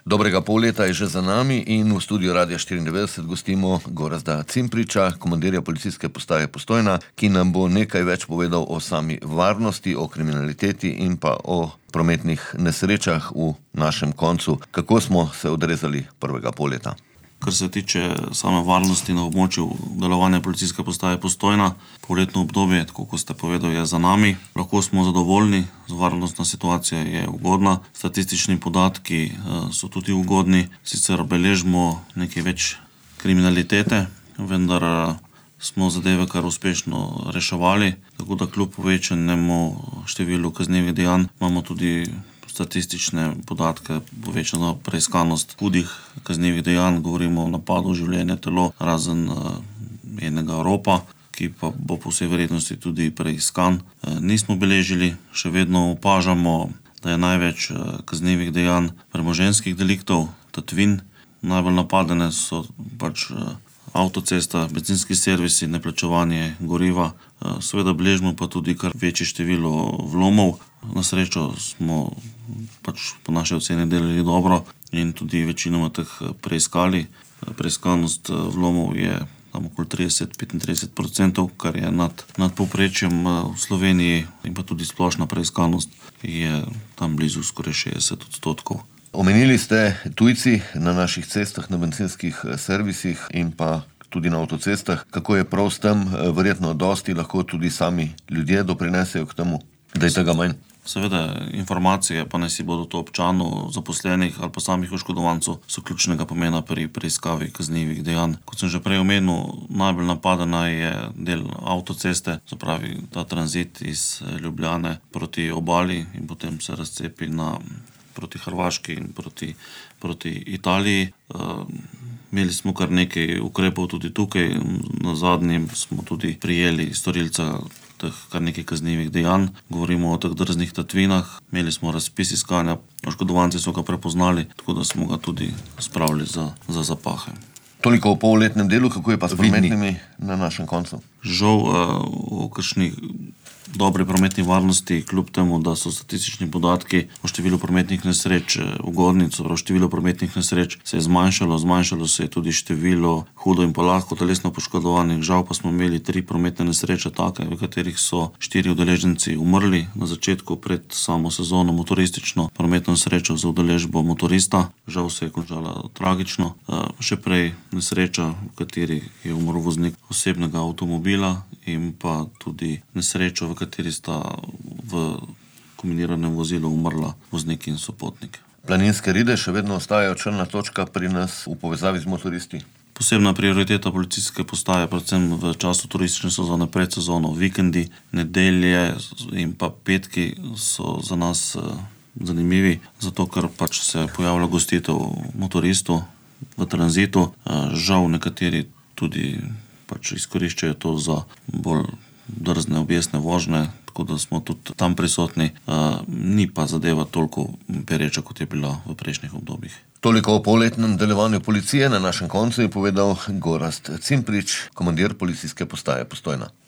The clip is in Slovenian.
Dobrega pol leta je že za nami in v studiu Radia 94 gostimo Gorazda Cimpriča, komandirja policijske postaje Postojna, ki nam bo nekaj več povedal o sami varnosti, o kriminaliteti in pa o prometnih nesrečah v našem koncu. Kako smo se odrezali prvega pol leta? Kar se tiče same varnosti na območju delovanja policijske postaje Postojna, poletno obdobje, tako kot ste povedali, je za nami. Lahko smo zadovoljni, varnostna situacija je ugodna, statistični podatki so tudi ugodni, sicer beležimo nekaj več kriminalitete, vendar smo zadeve kar uspešno reševali, tako da kljub povečanemu številu kaznivih dejanj imamo tudi statistične podatke, povečano preiskanost hudih kaznivih dejanj, govorimo o napadu življenja telo, razen enega ropa, ki pa bo po vsej verjetnosti tudi preiskan. Nismo beležili, še vedno opažamo, da je največ kaznivih dejanj premoženjskih deliktov, tatvin. Najbolj napadene so avtocesta, bencinski servisi, neplačevanje goriva. Seveda beležimo pa tudi kar večje število vlomov. Na srečo smo po naši oceni delali dobro in tudi večinoma teh preiskali. Preiskanost vlomov je tam okoli 30-35%, kar je nad povprečjem v Sloveniji, in pa tudi splošna preiskanost je tam blizu skoraj 60%. Omenili ste tujci na naših cestah, na bencinskih servisih in pa tudi na avtocestah. Kako je prav s tem? Verjetno dosti lahko tudi sami ljudje doprinesejo k temu, da je tega manj. Seveda, informacije, pa naj si bodo to občanov, zaposlenih ali pa samih oškodovancev, so ključnega pomena pri preiskavi kaznivih dejanj. Kot sem že prej omenil, najbolj napadena je del avtoceste, se pravi ta tranzit iz Ljubljane proti obali in potem se razcepi proti Hrvaški in proti Italiji. Imeli smo kar nekaj ukrepov tudi tukaj. Na zadnjem smo tudi prijeli storilca teh kar nekaj kaznivih dejanj. Govorimo o teh drznih tatvinah. Imeli smo razpis iskanja, oškodovanci so ga prepoznali, tako da smo ga tudi spravili za zapahe. Toliko o polletnem delu, kako je pa s prometnimi na našem koncu? Žal o kakšni dobri prometni varnosti, kljub temu, da so statistični podatki o številu prometnih nesreč ugodni, število prometnih nesreč se je zmanjšalo se je tudi število hudo in pa lahko telesno poškodovanih. Žal pa smo imeli 3 prometne nesreče take, v katerih so 4 udeleženci umrli na začetku pred samo sezono motoristično prometno nesrečo z udeležbo motorista. Žal se je končala tragično. Še prej nesreča, v kateri je umrl voznik osebnega avtomobila, in pa tudi nesrečo, v kateri sta v kombiniranem vozilu umrla voznik in sopotnik. Planinske ride še vedno ostajajo črna točka pri nas v povezavi z motoristi? Posebna prioriteta policijske postaje, predvsem v času turistične sezone, pred sezono, vikendi, nedelje in pa petki so za nas zanimivi, zato ker se pojavlja gostitev motoristov v tranzitu. Žal nekateri tudi izkoriščajo to za bolj drzne objestne vožnje, tako da smo tudi tam prisotni. Ni pa zadeva toliko pereča, kot je bila v prejšnjih obdobjih. Toliko o polletnem delovanju policije na našem koncu je povedal Gorazd Cimprič, komandir policijske postaje Postojna.